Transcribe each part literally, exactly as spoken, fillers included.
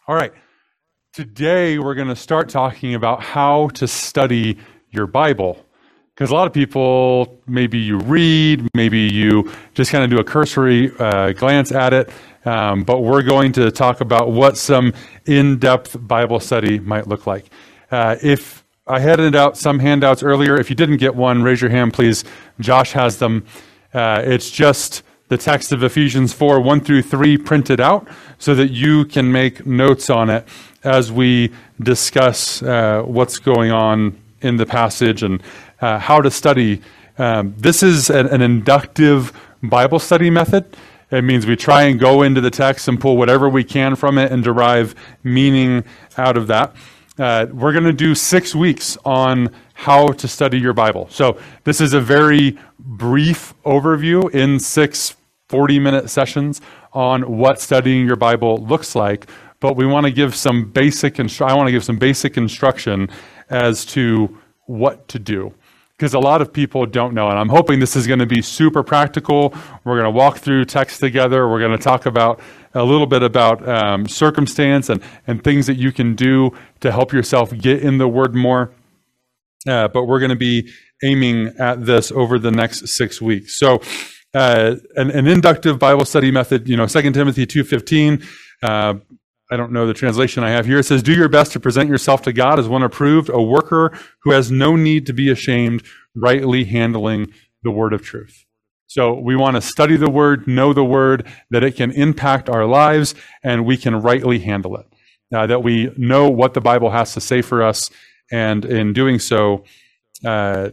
All right. Today we're going to start talking about how to study your Bible. Because a lot of people, maybe you read, maybe you just kind of do a cursory uh, glance at it, um, but we're going to talk about what some in-depth Bible study might look like. Uh, if I handed out some handouts earlier, if you didn't get one, raise your hand, please. Josh has them. Uh, it's just the text of Ephesians four, one through three printed out so that you can make notes on it as we discuss uh, what's going on in the passage and uh, how to study. Um, this is an, an inductive Bible study method. It means we try and go into the text and pull whatever we can from it and derive meaning out of that. Uh, we're going to do six weeks on how to study your Bible. So this is a very brief overview in six forty-minute sessions on what studying your Bible looks like. But we want to give some basic instru- I want to give some basic instruction as to what to do, because a lot of people don't know. And I'm hoping this is going to be super practical. We're going to walk through text together. We're going to talk about a little bit about um, circumstance and, and things that you can do to help yourself get in the Word more. Uh, but we're going to be aiming at this over the next six weeks. So uh, an, an inductive Bible study method, you know, Second Timothy two fifteen, uh, I don't know the translation I have here. It says, do your best to present yourself to God as one approved, a worker who has no need to be ashamed, rightly handling the word of truth. So we want to study the word, know the word, that it can impact our lives, and we can rightly handle it. Uh, that we know what the Bible has to say for us, and in doing so, uh,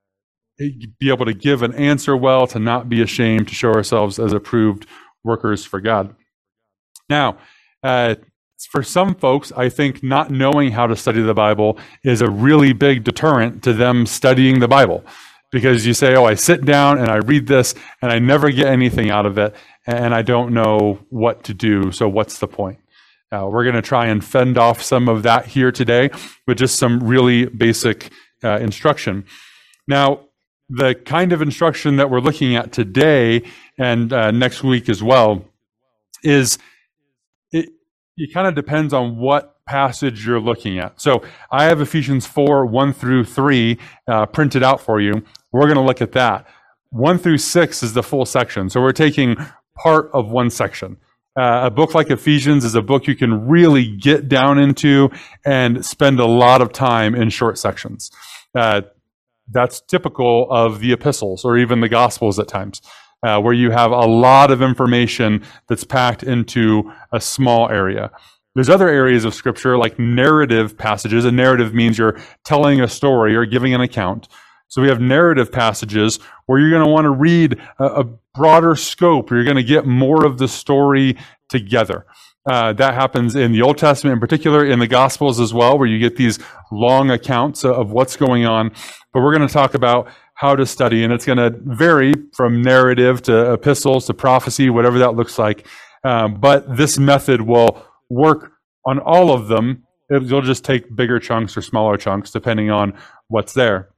be able to give an answer well, to not be ashamed, to show ourselves as approved workers for God. Now, Uh, for some folks, I think not knowing how to study the Bible is a really big deterrent to them studying the Bible, because you say, oh, I sit down and I read this and I never get anything out of it and I don't know what to do, so what's the point? Uh, we're going to try and fend off some of that here today with just some really basic uh, instruction. Now, the kind of instruction that we're looking at today and uh, next week as well is It, it kind of depends on what passage you're looking at. So I have Ephesians four, one through three uh, printed out for you. We're going to look at that. one through six is the full section. So we're taking part of one section. Uh, a book like Ephesians is a book you can really get down into and spend a lot of time in short sections. Uh, that's typical of the epistles or even the Gospels at times. Uh, where you have a lot of information that's packed into a small area. There's other areas of Scripture like narrative passages. A narrative means you're telling a story or giving an account. So we have narrative passages where you're going to want to read a, a broader scope. You're going to get more of the story together. Uh, that happens in the Old Testament in particular, in the Gospels as well, where you get these long accounts of what's going on. But we're going to talk about how to study, and it's going to vary from narrative to epistles to prophecy, whatever that looks like. Um, but this method will work on all of them. You'll just take bigger chunks or smaller chunks, depending on what's there.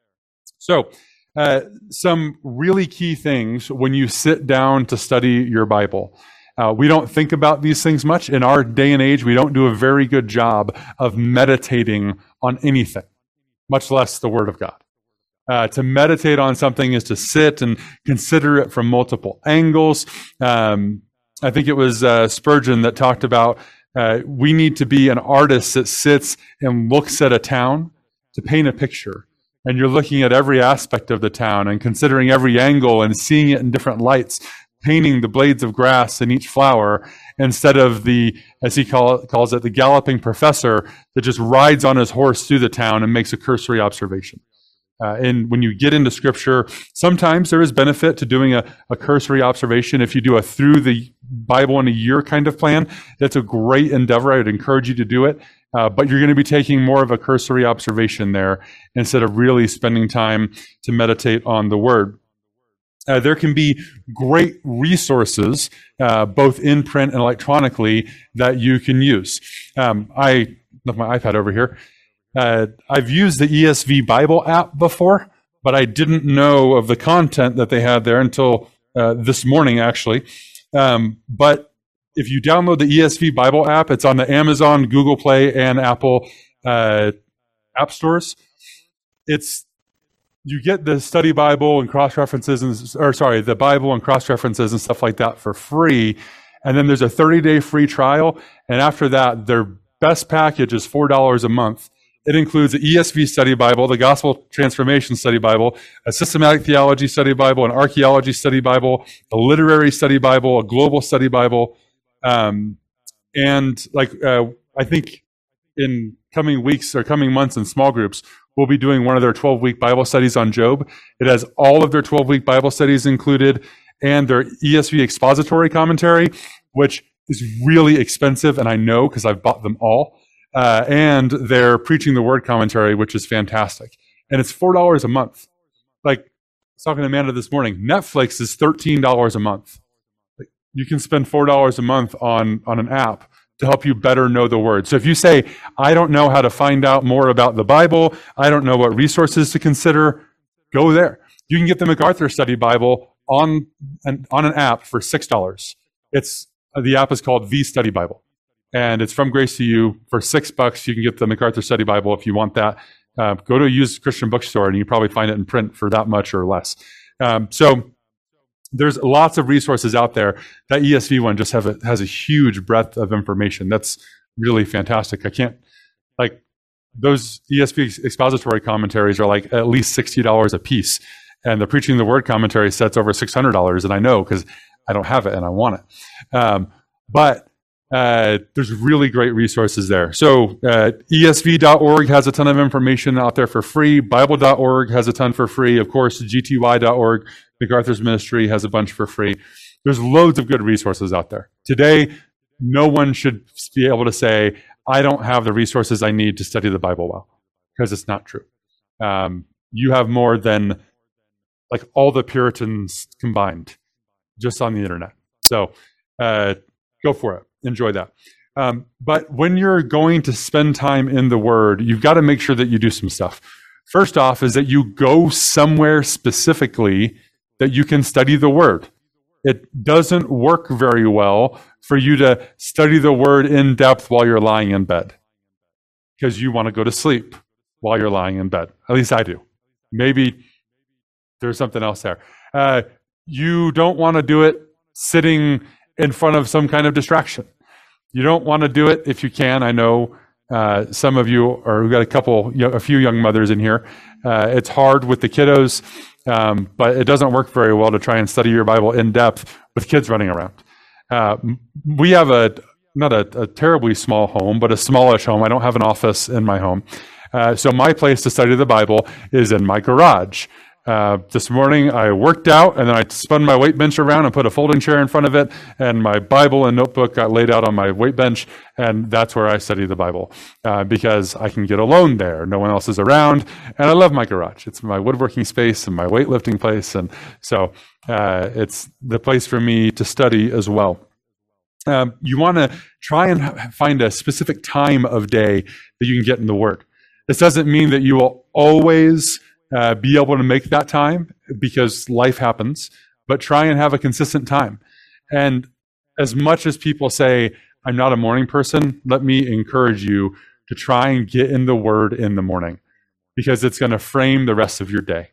So, uh, some really key things when you sit down to study your Bible. Uh, we don't think about these things much. In our day and age, we don't do a very good job of meditating on anything, much less the Word of God. Uh, to meditate on something is to sit and consider it from multiple angles. Um, I think it was uh, Spurgeon that talked about uh, we need to be an artist that sits and looks at a town to paint a picture. And you're looking at every aspect of the town and considering every angle and seeing it in different lights, painting the blades of grass in each flower, instead of the, as he call, calls it, the galloping professor that just rides on his horse through the town and makes a cursory observation. Uh, and when you get into Scripture, sometimes there is benefit to doing a, a cursory observation. If you do a through the Bible in a year kind of plan, that's a great endeavor. I would encourage you to do it. Uh, but you're going to be taking more of a cursory observation there instead of really spending time to meditate on the Word. Uh, there can be great resources, uh, both in print and electronically, that you can use. Um, I left my iPad over here. Uh, I've used the E S V Bible app before, but I didn't know of the content that they had there until uh, this morning, actually. Um, but if you download the E S V Bible app, it's on the Amazon, Google Play, and Apple uh, app stores. It's you get the study Bible and cross references, and or sorry, the Bible and cross references and stuff like that for free. And then there's a thirty day free trial. And after that, their best package is four dollars a month. It includes the E S V Study Bible, the Gospel Transformation Study Bible, a Systematic Theology Study Bible, an Archaeology Study Bible, a Literary Study Bible, a Global Study Bible. Um, and like uh, I think in coming weeks or coming months in small groups, we'll be doing one of their twelve-week Bible studies on Job. It has all of their twelve-week Bible studies included and their E S V expository commentary, which is really expensive, and I know because I've bought them all. Uh, and their Preaching the Word commentary, which is fantastic. And it's four dollars a month. Like, I was talking to Amanda this morning, Netflix is thirteen dollars a month. Like, you can spend four dollars a month on, on an app to help you better know the Word. So if you say, I don't know how to find out more about the Bible, I don't know what resources to consider, go there. You can get the MacArthur Study Bible on an, on an app for six dollars. It's, the app is called The Study Bible. And it's from Grace to You. For six bucks, you can get the MacArthur Study Bible if you want that. Uh, go to a used Christian bookstore, and you can probably find it in print for that much or less. Um, so there's lots of resources out there. That E S V one just have a, has a huge breadth of information. That's really fantastic. I can't, like, those E S V expository commentaries are like at least sixty dollars a piece. And the Preaching the Word commentary set's over six hundred dollars, and I know because I don't have it and I want it. Um, but Uh, there's really great resources there. So uh, E S V dot org has a ton of information out there for free. Bible dot org has a ton for free. Of course, G T Y dot org, MacArthur's ministry, has a bunch for free. There's loads of good resources out there. Today, no one should be able to say, I don't have the resources I need to study the Bible well, because it's not true. Um, you have more than like all the Puritans combined just on the internet. So uh, go for it. Enjoy that. Um, but when you're going to spend time in the Word, you've got to make sure that you do some stuff. First off is that you go somewhere specifically that you can study the Word. It doesn't work very well for you to study the Word in depth while you're lying in bed, because you want to go to sleep while you're lying in bed. At least I do. Maybe there's something else there. Uh, you don't want to do it sitting in front of some kind of distraction. You don't want to do it if you can. I know uh, some of you, or we've got a couple, you know, a few young mothers in here. Uh, it's hard with the kiddos, um, but it doesn't work very well to try and study your Bible in depth with kids running around. Uh, we have a, not a, a terribly small home, but a smallish home. I don't have an office in my home. Uh, so my place to study the Bible is in my garage. Uh, this morning I worked out, and then I spun my weight bench around and put a folding chair in front of it, and my Bible and notebook got laid out on my weight bench, and that's where I study the Bible, uh, because I can get alone there. No one else is around, and I love my garage. It's my woodworking space and my weightlifting place, and so uh, it's the place for me to study as well. Um, you want to try and find a specific time of day that you can get in the Word. This doesn't mean that you will always Uh, be able to make that time, because life happens, but try and have a consistent time. And as much as people say, I'm not a morning person, let me encourage you to try and get in the Word in the morning, because it's going to frame the rest of your day.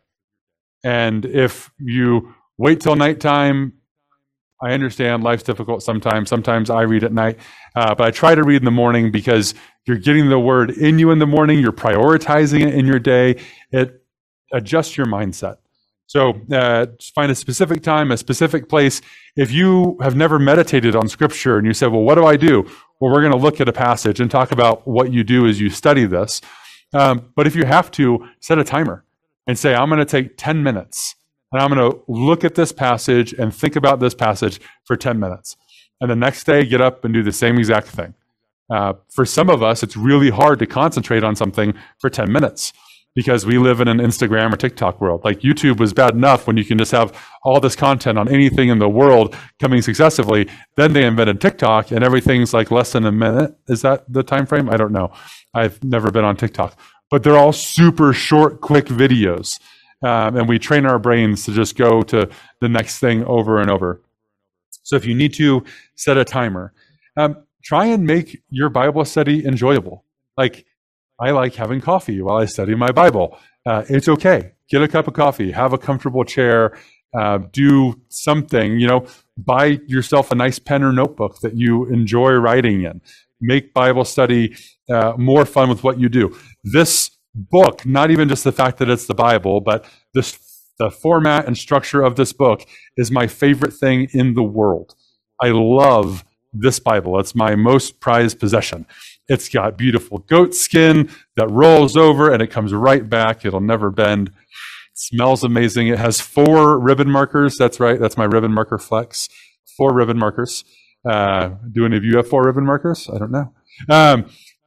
And if you wait till nighttime, I understand life's difficult sometimes. Sometimes I read at night, uh, but I try to read in the morning, because you're getting the Word in you in the morning, you're prioritizing it in your day. It adjust your mindset. So uh, find a specific time, a specific place. If you have never meditated on Scripture and you say, well, what do I do? Well, we're going to look at a passage and talk about what you do as you study this. Um, but if you have to, set a timer and say, I'm going to take ten minutes, and I'm going to look at this passage and think about this passage for ten minutes. And the next day, get up and do the same exact thing. Uh, for some of us, it's really hard to concentrate on something for ten minutes. Because we live in an Instagram or TikTok world. Like, YouTube was bad enough when you can just have all this content on anything in the world coming successively. Then they invented TikTok, and everything's like less than a minute. Is that the time frame? I don't know. I've never been on TikTok. But they're all super short, quick videos. Um, and we train our brains to just go to the next thing over and over. So if you need to, set a timer. Um, try and make your Bible study enjoyable. Like, I like having coffee while I study my Bible. Uh, it's okay. Get a cup of coffee, have a comfortable chair, uh, do something, you know, buy yourself a nice pen or notebook that you enjoy writing in. Make Bible study uh, more fun with what you do. This book, not even just the fact that it's the Bible, but this, the format and structure of this book is my favorite thing in the world. I love this Bible. It's my most prized possession. It's got beautiful goat skin that rolls over and it comes right back. It'll never bend. It smells amazing. It has four ribbon markers. That's right. That's my ribbon marker flex. Four ribbon markers. Uh, do any of you have four ribbon markers? I don't know. Um,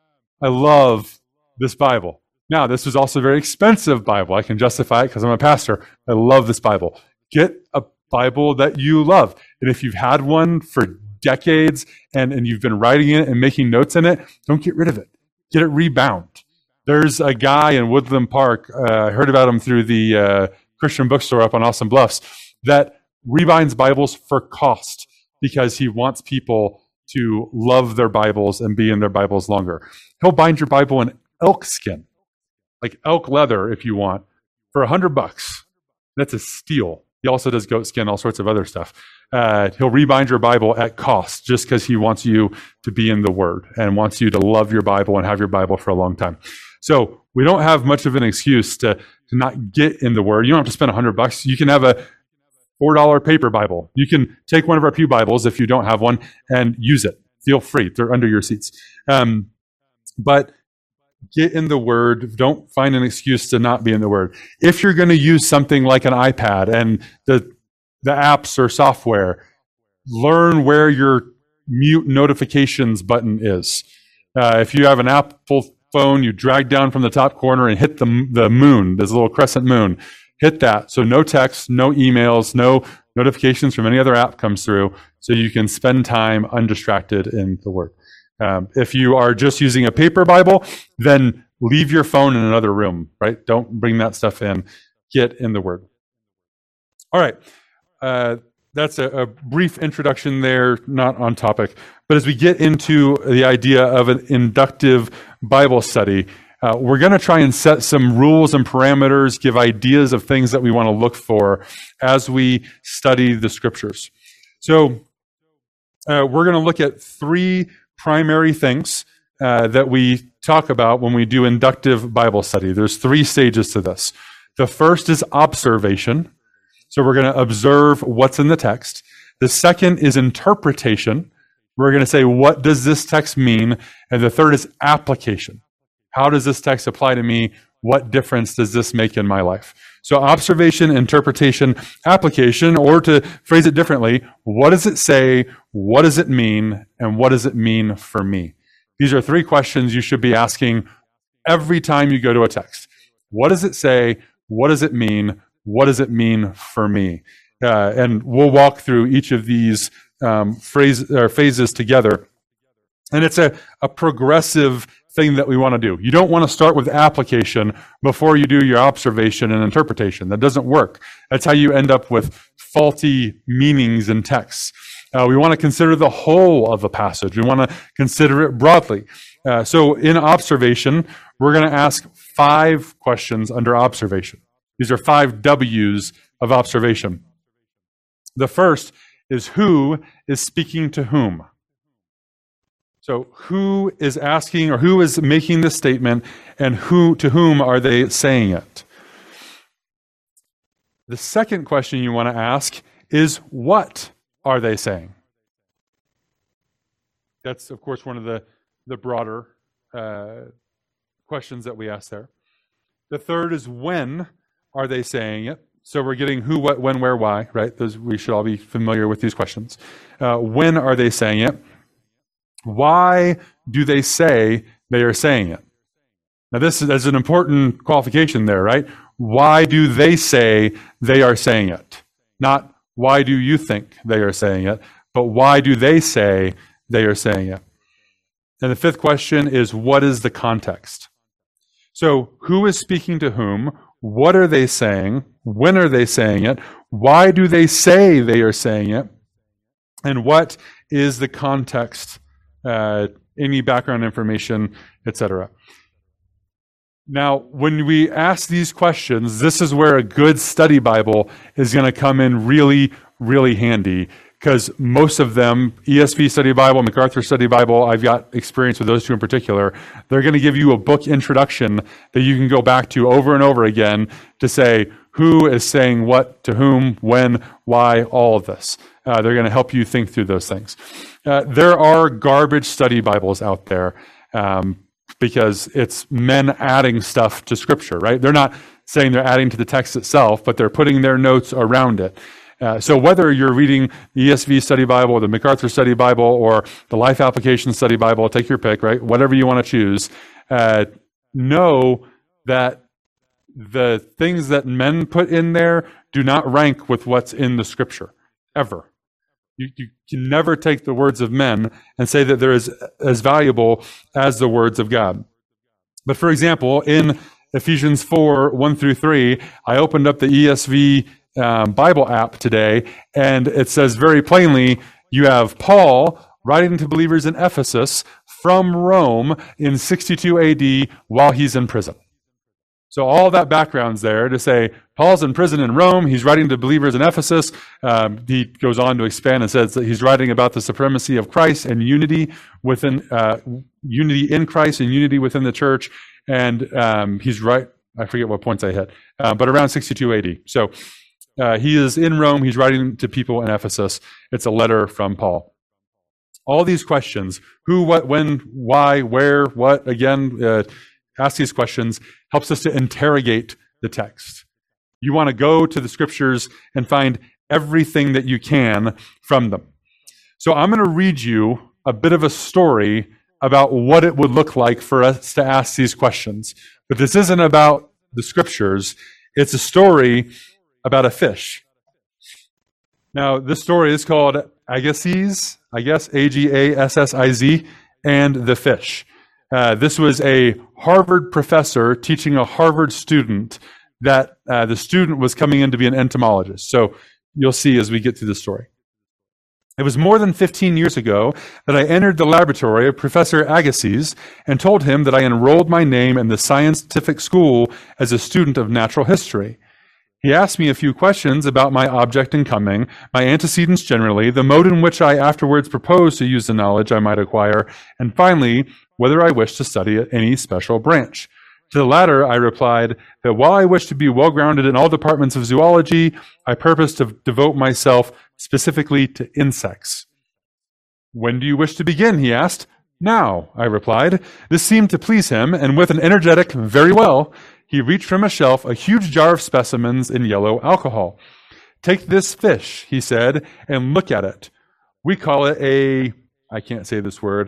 I love this Bible. Now, this is also a very expensive Bible. I can justify it because I'm a pastor. I love this Bible. Get a Bible that you love. And if you've had one for decades and, and you've been writing in it and making notes in it, don't get rid of it. Get it rebound. There's a guy in Woodland Park, uh, I heard about him through the uh, Christian bookstore up on Awesome Bluffs, that rebinds Bibles for cost because he wants people to love their Bibles and be in their Bibles longer. He'll bind your Bible in elk skin, like elk leather if you want, for a hundred bucks. That's a steal. He also does goat skin, all sorts of other stuff. Uh, he'll rebind your Bible at cost just because he wants you to be in the Word and wants you to love your Bible and have your Bible for a long time. So we don't have much of an excuse to, to not get in the Word. You don't have to spend a hundred bucks. You can have a four dollar paper Bible. You can take one of our pew Bibles if you don't have one and use it. Feel free. They're under your seats. Um, but get in the Word. Don't find an excuse to not be in the Word. If you're going to use something like an iPad and the the apps or software, learn where your mute notifications button is. Uh, if you have an Apple phone, you drag down from the top corner and hit the the moon. There's a little crescent moon. Hit that. So no text, no emails, no notifications from any other app comes through, so you can spend time undistracted in the Word. Um, if you are just using a paper Bible, then leave your phone in another room, right? Don't bring that stuff in. Get in the Word. All right. Uh, that's a, a brief introduction there, not on topic. But as we get into the idea of an inductive Bible study, uh, we're going to try and set some rules and parameters, give ideas of things that we want to look for as we study the Scriptures. So uh, we're going to look at three primary things uh, that we talk about when we do inductive Bible study. There's three stages to this. The first is observation. So we're going to observe what's in the text. The second is interpretation. We're going to say, what does this text mean? And the third is application. How does this text apply to me? What difference does this make in my life? So observation, interpretation, application, or to phrase it differently, what does it say? What does it mean? And what does it mean for me? These are three questions you should be asking every time you go to a text. What does it say? What does it mean? What does it mean for me? Uh, and we'll walk through each of these um, phrase, or phases together. And it's a, a progressive thing that we want to do. You don't want to start with application before you do your observation and interpretation. That doesn't work. That's how you end up with faulty meanings in texts. Uh, we want to consider the whole of a passage. We want to consider it broadly. Uh, so in observation, we're going to ask five questions under observation. These are five W's of observation. The first is, who is speaking to whom? So who is asking, or who is making this statement, and who to whom are they saying it? The second question you want to ask is, what are they saying? That's, of course, one of the, the broader uh, questions that we ask there. The third is, when are they saying it? So we're getting who, what, when, where, why, right? Those, we should all be familiar with these questions. Uh, when are they saying it? Why do they say they are saying it? Now, this is there's an important qualification there, right? Why do they say they are saying it? Not why do you think they are saying it, but why do they say they are saying it? And the fifth question is, what is the context? So who is speaking to whom? What are they saying? When are they saying it? Why do they say they are saying it? And what is the context uh, any background information, et cetera. Now, when we ask these questions, this is where a good study Bible is going to come in really, really handy, because most of them, E S V Study Bible, MacArthur Study Bible, I've got experience with those two in particular, they're going to give you a book introduction that you can go back to over and over again to say who is saying what to whom, when, why, all of this. Uh, they're going to help you think through those things. Uh, there are garbage study Bibles out there. Um, because it's men adding stuff to Scripture, right? They're not saying they're adding to the text itself, but they're putting their notes around it. Uh, so whether you're reading the E S V Study Bible, the MacArthur Study Bible, or the Life Application Study Bible, take your pick, right? Whatever you want to choose, uh, know that the things that men put in there do not rank with what's in the Scripture, ever. You, you can never take the words of men and say that they're as, as valuable as the words of God. But for example, in Ephesians four, one through three, I opened up the E S V um, Bible app today, and it says very plainly, you have Paul writing to believers in Ephesus from Rome in sixty-two A D while he's in prison. So all that background's there to say Paul's in prison in Rome. He's writing to believers in Ephesus. Um, he goes on to expand and says that he's writing about the supremacy of Christ and unity within uh, unity in Christ and unity within the church. And um, he's right. I forget what points I hit, uh, but around sixty-two A D. So uh, he is in Rome. He's writing to people in Ephesus. It's a letter from Paul. All these questions: who, what, when, why, where, what. Again. Uh, Ask these questions helps us to interrogate the text. You want to go to the Scriptures and find everything that you can from them. So I'm going to read you a bit of a story about what it would look like for us to ask these questions. But this isn't about the Scriptures. It's a story about a fish. Now, this story is called Agassiz, I guess, A G A S S I Z, and the fish. Uh, this was a Harvard professor teaching a Harvard student that uh, the student was coming in to be an entomologist. So you'll see as we get through the story. It was more than fifteen years ago that I entered the laboratory of Professor Agassiz and told him that I enrolled my name in the scientific school as a student of natural history. He asked me a few questions about my object in coming, my antecedents generally, the mode in which I afterwards proposed to use the knowledge I might acquire, and finally, whether I wished to study any special branch. To the latter, I replied that while I wish to be well-grounded in all departments of zoology, I purpose to devote myself specifically to insects. When do you wish to begin? He asked. Now, I replied. This seemed to please him, and with an energetic, very well, he reached from a shelf a huge jar of specimens in yellow alcohol. Take this fish, he said, and look at it. We call it a, I can't say this word,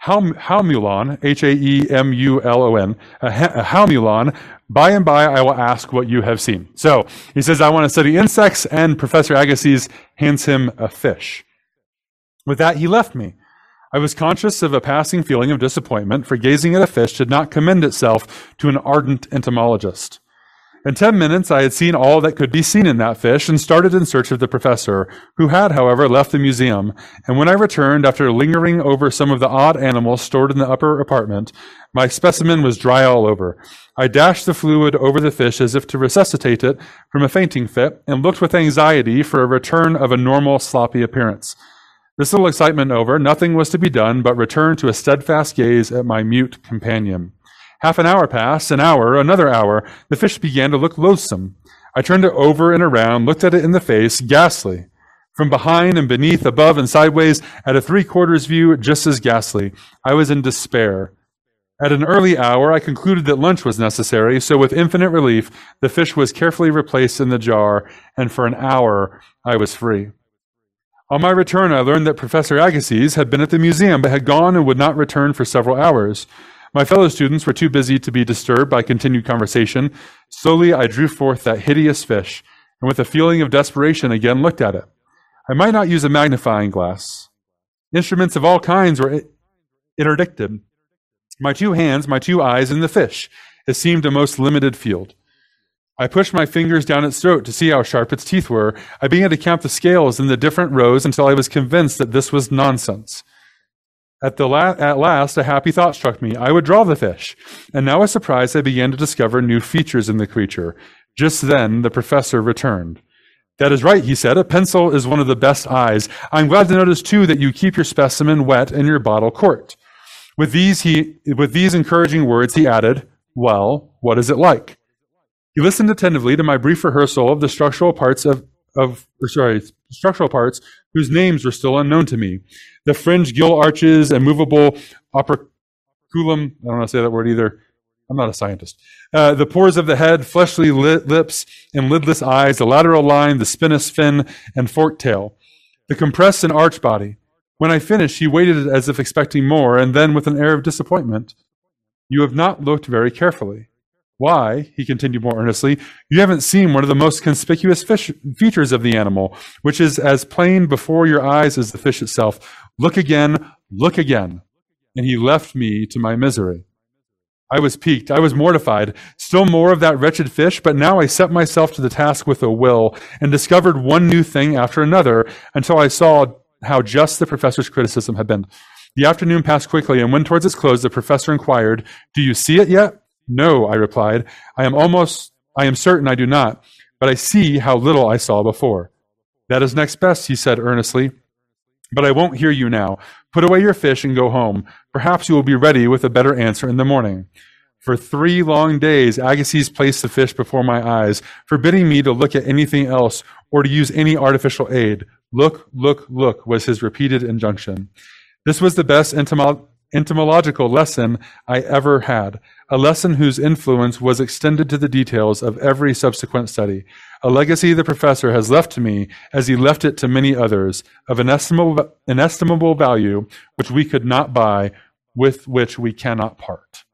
Haemulon, H A E M U L O N, a, a Haemulon. By and by, I will ask what you have seen. So he says, I want to study insects, and Professor Agassiz hands him a fish. With that, he left me. I was conscious of a passing feeling of disappointment, for gazing at a fish did not commend itself to an ardent entomologist. In ten minutes, I had seen all that could be seen in that fish and started in search of the professor, who had, however, left the museum. And when I returned, after lingering over some of the odd animals stored in the upper apartment, my specimen was dry all over. I dashed the fluid over the fish as if to resuscitate it from a fainting fit, and looked with anxiety for a return of a normal, sloppy appearance. This little excitement over, nothing was to be done but return to a steadfast gaze at my mute companion. Half an hour passed, an hour, another hour. The fish began to look loathsome. I turned it over and around, looked at it in the face, ghastly. From behind and beneath, above and sideways, at a three-quarters view, just as ghastly. I was in despair. At an early hour, I concluded that lunch was necessary, so with infinite relief, the fish was carefully replaced in the jar, and for an hour, I was free. On my return, I learned that Professor Agassiz had been at the museum, but had gone and would not return for several hours. My fellow students were too busy to be disturbed by continued conversation. Slowly, I drew forth that hideous fish, and with a feeling of desperation again looked at it. I might not use a magnifying glass. Instruments of all kinds were interdicted. My two hands, my two eyes, and the fish. It seemed a most limited field. I pushed my fingers down its throat to see how sharp its teeth were. I began to count the scales in the different rows until I was convinced that this was nonsense. At, the la- at last, a happy thought struck me. I would draw the fish. And now, with surprise, I began to discover new features in the creature. Just then, the professor returned. That is right, he said. A pencil is one of the best eyes. I'm glad to notice, too, that you keep your specimen wet and your bottle corked. With these, he, with these encouraging words, he added, well, what is it like? He listened attentively to my brief rehearsal of the structural parts of, of or sorry, structural parts whose names were still unknown to me. The fringed gill arches and movable operculum, I don't want to say that word either. I'm not a scientist. Uh, the pores of the head, fleshly lit lips, and lidless eyes, the lateral line, the spinous fin, and forked tail. The compressed and arched body. When I finished, he waited as if expecting more, and then with an air of disappointment, you have not looked very carefully. Why, he continued more earnestly, you haven't seen one of the most conspicuous fish features of the animal, which is as plain before your eyes as the fish itself. Look again, look again. And he left me to my misery. I was piqued, I was mortified, still more of that wretched fish, but now I set myself to the task with a will and discovered one new thing after another until I saw how just the professor's criticism had been. The afternoon passed quickly, and when towards its close the professor inquired, do you see it yet? No, I replied. I am almost, I am certain I do not, but I see how little I saw before. That is next best, he said earnestly. But I won't hear you now. Put away your fish and go home. Perhaps you will be ready with a better answer in the morning. For three long days, Agassiz placed the fish before my eyes, forbidding me to look at anything else or to use any artificial aid. Look, look, look was his repeated injunction. This was the best entomo- entomological lesson I ever had, a lesson whose influence was extended to the details of every subsequent study, a legacy the professor has left to me as he left it to many others, of inestimable, inestimable value, which we could not buy, with which we cannot part.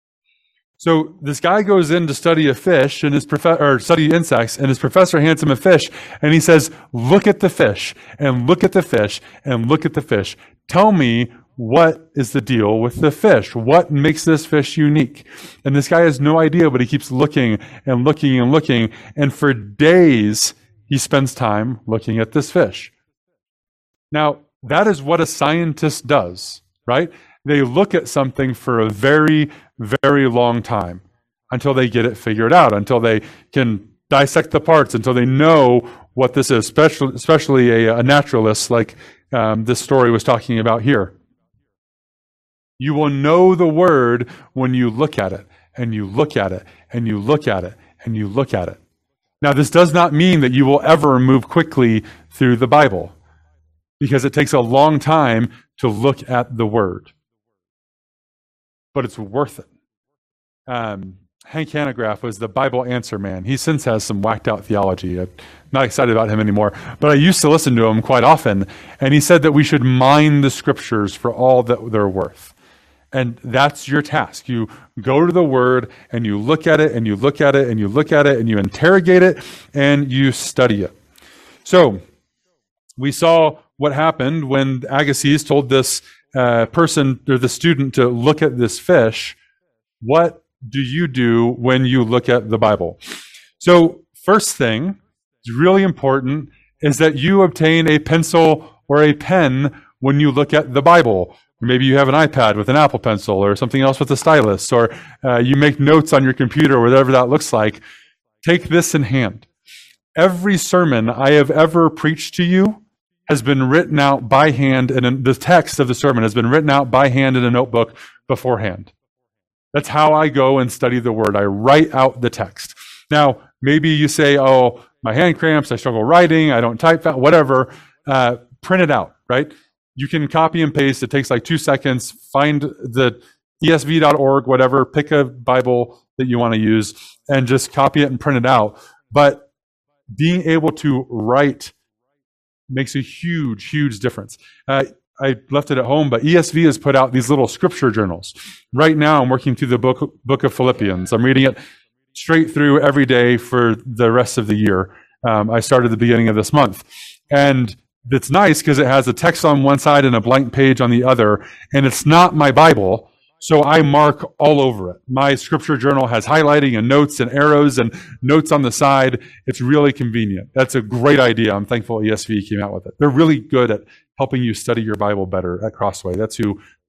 So this guy goes in to study a fish and his prof- or study insects, and his professor hands him a fish, and he says, look at the fish, and look at the fish, and look at the fish. Tell me, what is the deal with the fish? What makes this fish unique? And this guy has no idea, but he keeps looking and looking and looking. And for days, he spends time looking at this fish. Now, that is what a scientist does, right? They look at something for a very, very long time until they get it figured out, until they can dissect the parts, until they know what this is, especially, especially a, a naturalist like um, this story was talking about here. You will know the word when you look at it, and you look at it, and you look at it, and you look at it. Now, this does not mean that you will ever move quickly through the Bible, because it takes a long time to look at the word. But it's worth it. Um, Hank Hanegraaff was the Bible answer man. He since has some whacked out theology. I'm not excited about him anymore, but I used to listen to him quite often, and he said that we should mine the scriptures for all that they're worth. And that's your task. You go to the word and you look at it and you look at it and you look at it and you interrogate it and you study it. So we saw what happened when Agassiz told this uh, person or the student to look at this fish. What do you do when you look at the Bible? So first thing, it's really important, is that you obtain a pencil or a pen when you look at the Bible. Maybe you have an iPad with an Apple Pencil or something else with a stylus, or uh, you make notes on your computer, whatever that looks like. Take this in hand. Every sermon I have ever preached to you has been written out by hand, and the text of the sermon has been written out by hand in a notebook beforehand. That's how I go and study the Word. I write out the text. Now, maybe you say, oh, my hand cramps, I struggle writing, I don't type fast, whatever. Uh, print it out, right? You can copy and paste. It takes like two seconds. Find the E S V dot org, whatever, pick a Bible that you want to use and just copy it and print it out. But being able to write makes a huge, huge difference. Uh, I left it at home, but E S V has put out these little scripture journals. Right now, I'm working through the book, book of Philippians. I'm reading it straight through every day for the rest of the year. Um, I started at the beginning of this month. And it's nice because it has a text on one side and a blank page on the other, and it's not my Bible, so I mark all over it. My scripture journal has highlighting and notes and arrows and notes on the side. It's really convenient. That's a great idea. I'm thankful E S V came out with it. They're really good at helping you study your Bible better at Crossway. That's who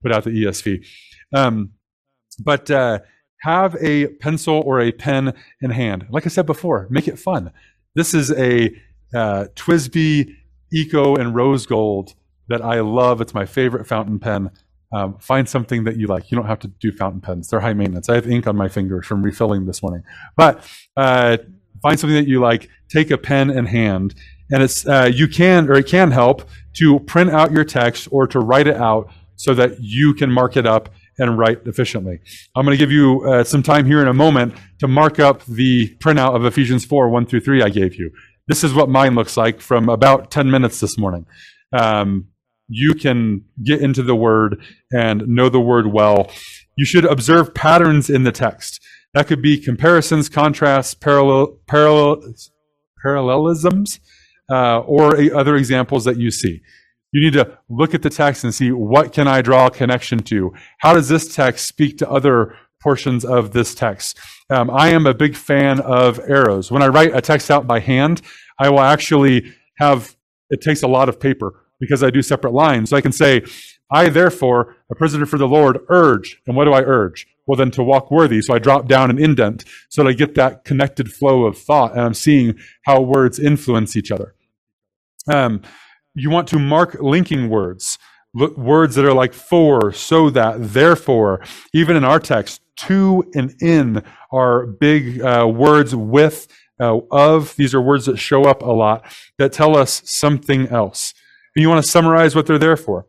put out the E S V. Um, but uh, have a pencil or a pen in hand. Like I said before, make it fun. This is a uh, T W S B I Eco and Rose Gold that I love. It's my favorite fountain pen. Um, find something that you like. You don't have to do fountain pens. They're high maintenance. I have ink on my fingers from refilling this morning. But uh, find something that you like. Take a pen in hand. And it's uh, you can, or it can help to print out your text or to write it out so that you can mark it up and write efficiently. I'm going to give you uh, some time here in a moment to mark up the printout of Ephesians four, one through three I gave you. This is what mine looks like from about ten minutes this morning. Um, you can get into the Word and know the Word well. You should observe patterns in the text. That could be comparisons, contrasts, parallel, parallel, parallelisms, uh, or a, other examples that you see. You need to look at the text and see, what can I draw a connection to? How does this text speak to other portions of this text? Um, I am a big fan of arrows. When I write a text out by hand, I will actually have, it takes a lot of paper because I do separate lines. So I can say, I therefore, a prisoner for the Lord, urge. And what do I urge? Well, then to walk worthy. So I drop down an indent so that I get that connected flow of thought, and I'm seeing how words influence each other. Um, you want to mark linking words, words that are like for, so that, therefore. Even in our text, to and in are big uh, words. With, uh, of, these are words that show up a lot that tell us something else. And you want to summarize what they're there for.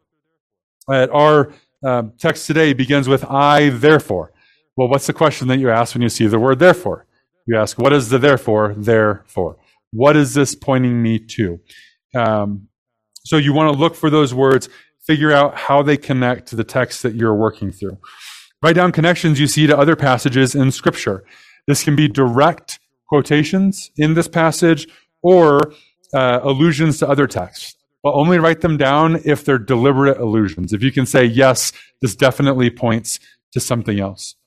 Uh, our uh, text today begins with I, therefore. Well, what's the question that you ask when you see the word therefore? You ask, what is the therefore there for? What is this pointing me to? Um, so you want to look for those words, figure out how they connect to the text that you're working through. Write down connections you see to other passages in Scripture. This can be direct quotations in this passage or uh, allusions to other texts. But only write them down if they're deliberate allusions. If you can say, yes, this definitely points to something else.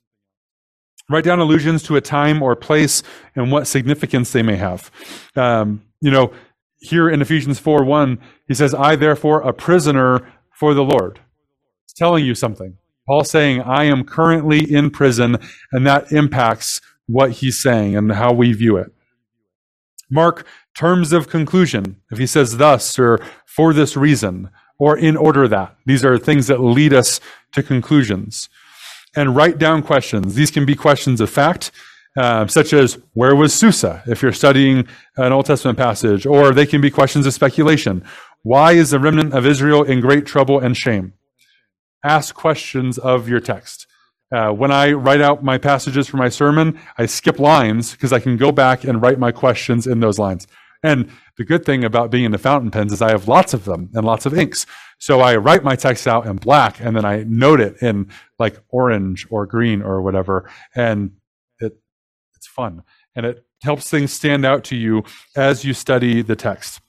Write down allusions to a time or place and what significance they may have. Um, you know, here in Ephesians four one, he says, I, therefore, a prisoner for the Lord. It's telling you something. Paul's saying, I am currently in prison, and that impacts what he's saying and how we view it. Mark terms of conclusion. If he says thus, or for this reason, or in order that. These are things that lead us to conclusions. And write down questions. These can be questions of fact, uh, such as, where was Susa, if you're studying an Old Testament passage, or they can be questions of speculation. Why is the remnant of Israel in great trouble and shame? Ask questions of your text. Uh, when I write out my passages for my sermon, I skip lines because I can go back and write my questions in those lines. And the good thing about being in the fountain pens is I have lots of them and lots of inks. So I write my text out in black and then I note it in like orange or green or whatever. And it it's fun. And it helps things stand out to you as you study the text.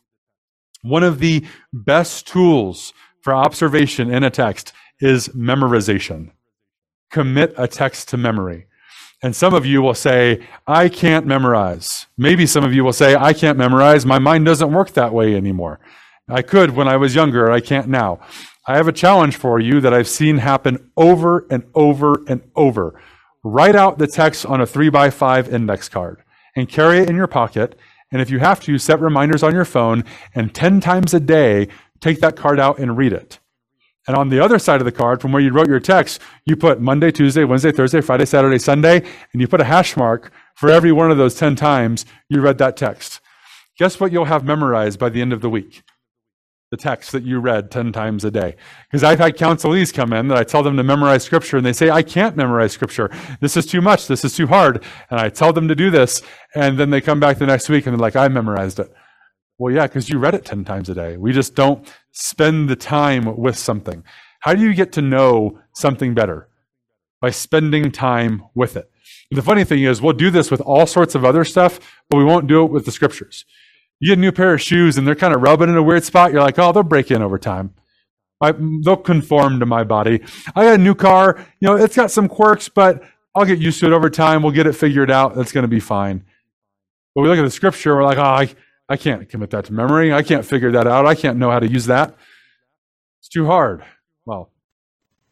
One of the best tools for observation in a text is memorization. Commit a text to memory. And some of you will say, I can't memorize. Maybe some of you will say, I can't memorize. My mind doesn't work that way anymore. I could when I was younger. I can't now. I have a challenge for you that I've seen happen over and over and over. Write out the text on a three by five index card and carry it in your pocket. And if you have to, set reminders on your phone, and ten times a day, take that card out and read it. And on the other side of the card, from where you wrote your text, you put Monday, Tuesday, Wednesday, Thursday, Friday, Saturday, Sunday, and you put a hash mark for every one of those ten times you read that text. Guess what you'll have memorized by the end of the week? The text that you read ten times a day. Because I've had counselees come in that I tell them to memorize Scripture, and they say, I can't memorize Scripture. This is too much. This is too hard. And I tell them to do this, and then they come back the next week, and they're like, I memorized it. Well, yeah, because you read it ten times a day. We just don't spend the time with something. How do you get to know something better? By spending time with it. And the funny thing is, we'll do this with all sorts of other stuff, but we won't do it with the Scriptures. You get a new pair of shoes, and they're kind of rubbing in a weird spot. You're like, oh, they'll break in over time. I, they'll conform to my body. I got a new car. You know, it's got some quirks, but I'll get used to it over time. We'll get it figured out. That's going to be fine. But we look at the Scripture, we're like, oh, I... I can't commit that to memory. I can't figure that out. I can't know how to use that. It's too hard. Well,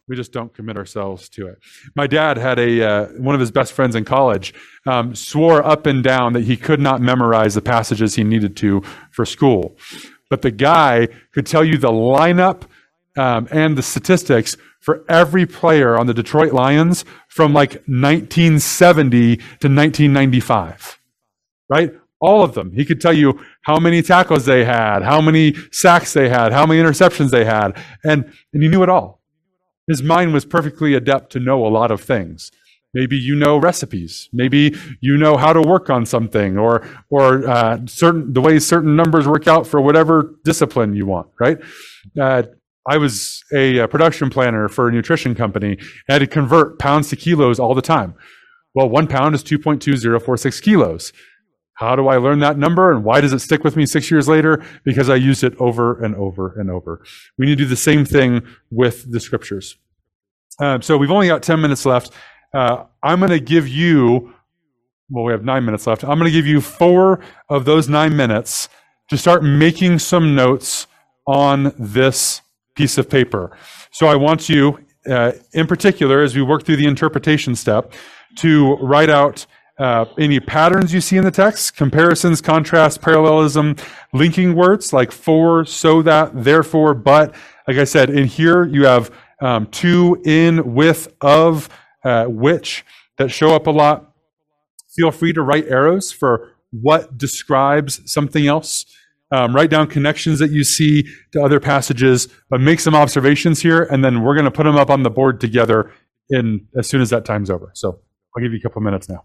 We just don't commit ourselves to it. My dad had a uh, one of his best friends in college um, swore up and down that he could not memorize the passages he needed to for school. But the guy could tell you the lineup um, and the statistics for every player on the Detroit Lions from like nineteen seventy to nineteen ninety-five, right? All of them. He could tell you how many tackles they had, how many sacks they had, how many interceptions they had, and, and he knew it all. His mind was perfectly adept to know a lot of things. Maybe you know recipes. Maybe you know how to work on something, or or uh, certain the way certain numbers work out for whatever discipline you want. Right? Uh, I was a, a production planner for a nutrition company. I had to convert pounds to kilos all the time. Well, one pound is two point two zero four six kilos. How do I learn that number, and why does it stick with me six years later? Because I used it over and over and over. We need to do the same thing with the scriptures. Uh, so we've only got ten minutes left. Uh, I'm going to give you, well, we have nine minutes left. I'm going to give you four of those nine minutes to start making some notes on this piece of paper. So I want you, uh, in particular, as we work through the interpretation step, to write out Uh, any patterns you see in the text, comparisons, contrasts, parallelism, linking words like for, so that, therefore, but. Like I said, in here you have um, to, in, with, of, uh, which that show up a lot. Feel free to write arrows for what describes something else. Um, write down connections that you see to other passages, but make some observations here, and then we're going to put them up on the board together in as soon as that time's over. So I'll give you a couple minutes now.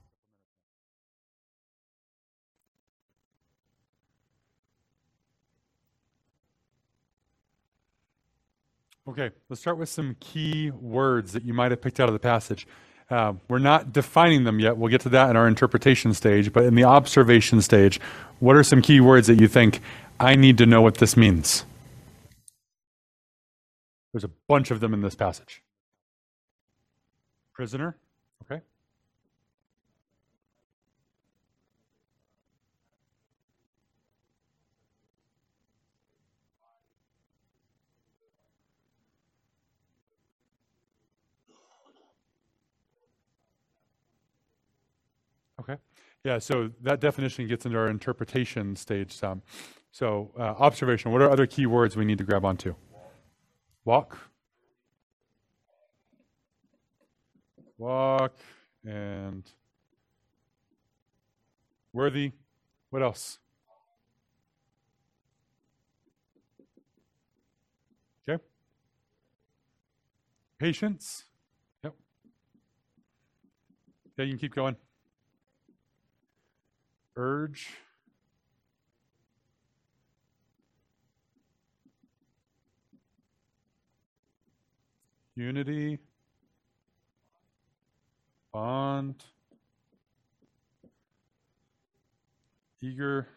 Okay, let's start with some key words that you might have picked out of the passage. Uh, we're not defining them yet. We'll get to that in our interpretation stage, but in the observation stage, what are some key words that you think, I need to know what this means? There's a bunch of them in this passage. Prisoner, okay. Okay. Yeah, so that definition gets into our interpretation stage some. So uh, observation, what are other key words we need to grab onto? Walk. Walk and worthy. What else? Okay. Patience. Yep. Yeah, you can keep going. Urge. Unity. Bond. Eager.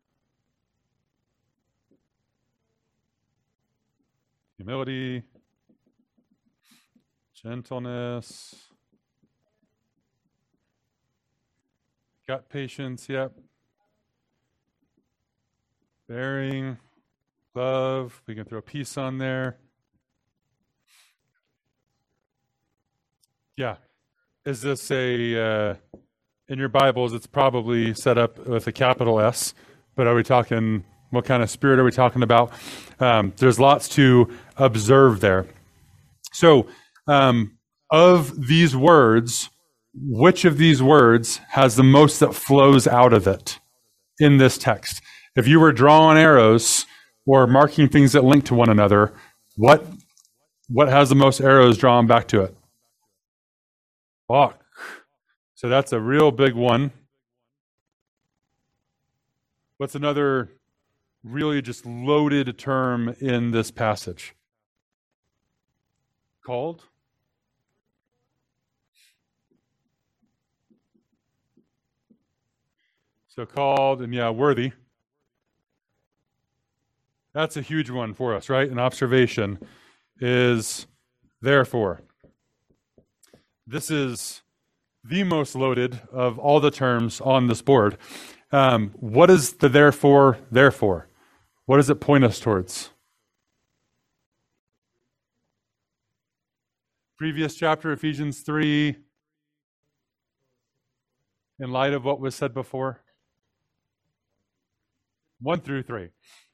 Humility. Gentleness. Got patience, yep. Bearing, love, we can throw peace on there. Yeah. Is this a, uh, in your Bibles, it's probably set up with a capital S, but are we talking, what kind of spirit are we talking about? Um, there's lots to observe there. So, um, of these words, which of these words has the most that flows out of it in this text? If you were drawing arrows or marking things that link to one another, what what has the most arrows drawn back to it? Walk. So that's a real big one. What's another really just loaded term in this passage? Called? So called, and yeah, worthy. That's a huge one for us, right? An observation is therefore. This is the most loaded of all the terms on this board. Um, what is the therefore, therefore? What does it point us towards? previous chapter, Ephesians three, in light of what was said before? One through three.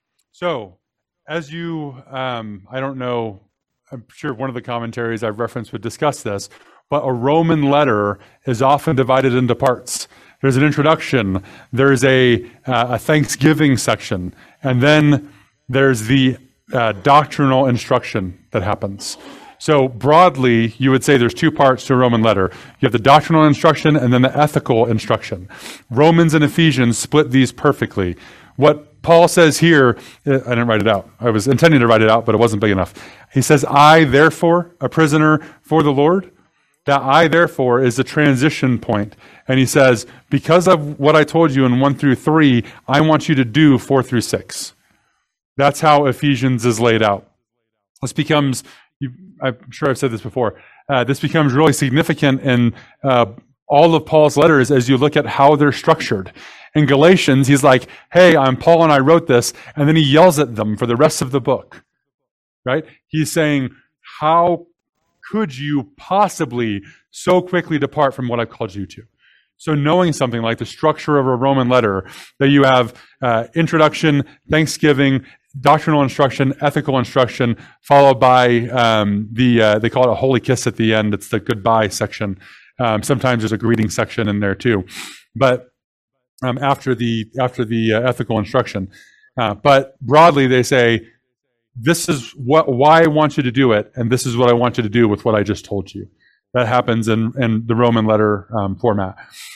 So, as you, um, I don't know, I'm sure one of the commentaries I've referenced would discuss this, but a Roman letter is often divided into parts. There's an introduction, there's a, uh, a thanksgiving section, and then there's the uh, doctrinal instruction that happens. So broadly, you would say there's two parts to a Roman letter. You have the doctrinal instruction and then the ethical instruction. Romans and Ephesians split these perfectly. What Paul says here, I didn't write it out. I was intending to write it out, but it wasn't big enough. He says, I, therefore, a prisoner for the Lord. That I, therefore, is the transition point. And he says, because of what I told you in one through three, I want you to do four through six. That's how Ephesians is laid out. This becomes, you, I'm sure I've said this before, uh, this becomes really significant in uh, all of Paul's letters as you look at how they're structured. In Galatians, he's like, hey, I'm Paul and I wrote this, and then he yells at them for the rest of the book, right? He's saying, how could you possibly so quickly depart from what I've called you to? So knowing something like the structure of a Roman letter, that you have uh, introduction, thanksgiving, doctrinal instruction, ethical instruction, followed by um, the, uh, they call it a holy kiss at the end. It's the goodbye section. Um, sometimes there's a greeting section in there too. But um, after the, after the uh, ethical instruction. Uh, but broadly, they say, this is what why I want you to do it, and this is what I want you to do with what I just told you. That happens in, in the Roman letter um, format.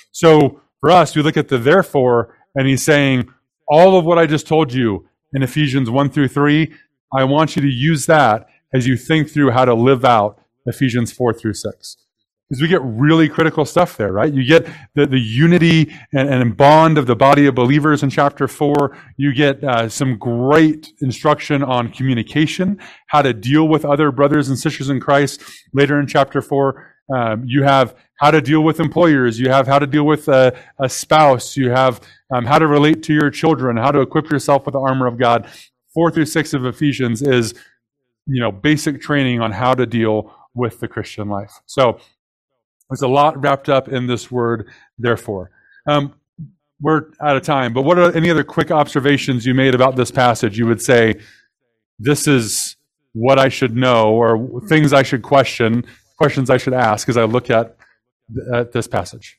So for us, we look at the therefore, and he's saying, all of what I just told you in Ephesians one through three, I want you to use that as you think through how to live out Ephesians four through six. Because we get really critical stuff there, right? You get the, the unity and, and bond of the body of believers in chapter four. You get uh, some great instruction on communication, how to deal with other brothers and sisters in Christ. Later in chapter four, um, you have how to deal with employers. You have how to deal with a, a spouse. You have um, how to relate to your children, how to equip yourself with the armor of God. Four through six of Ephesians is, you know, basic training on how to deal with the Christian life. So there's a lot wrapped up in this word, therefore. Um, we're out of time, but what are any other quick observations you made about this passage? You would say, this is what I should know, or things I should question, questions I should ask as I look at, at this passage.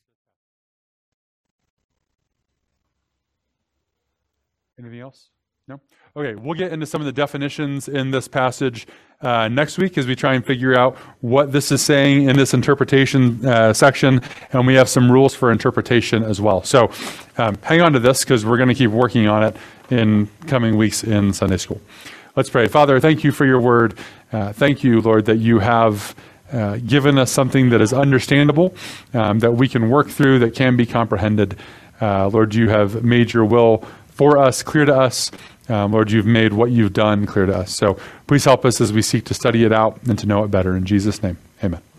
Anything else? No? Okay, we'll get into some of the definitions in this passage uh, next week as we try and figure out what this is saying in this interpretation uh, section, and we have some rules for interpretation as well. So um, hang on to this because we're going to keep working on it in coming weeks in Sunday school. Let's pray. Father, thank you for your word. Uh, thank you, Lord, that you have uh, given us something that is understandable, um, that we can work through, that can be comprehended. Uh, Lord, you have made your will for us, clear to us. Um, Lord, you've made what you've done clear to us. So please help us as we seek to study it out and to know it better. In Jesus' name, amen.